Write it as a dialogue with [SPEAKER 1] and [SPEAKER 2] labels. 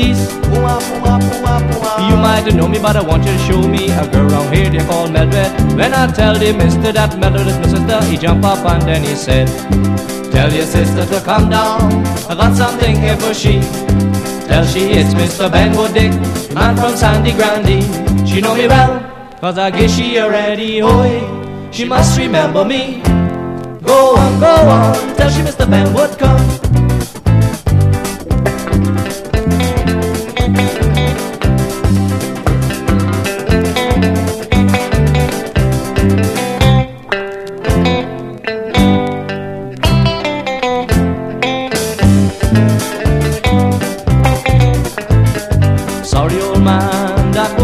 [SPEAKER 1] east. You might know me, but I want you to show me a girl around here they call Mildred. When I tell the mister that Mildred is my sister, he jump up and then he said, tell your sister to come down, I got something here for she. Tell she it's Mr. Benwood Dick, man from Sandy Grande. She know me well, cause I guess she already hoy. She must remember me. Go on, tell she Mr. Benwood come.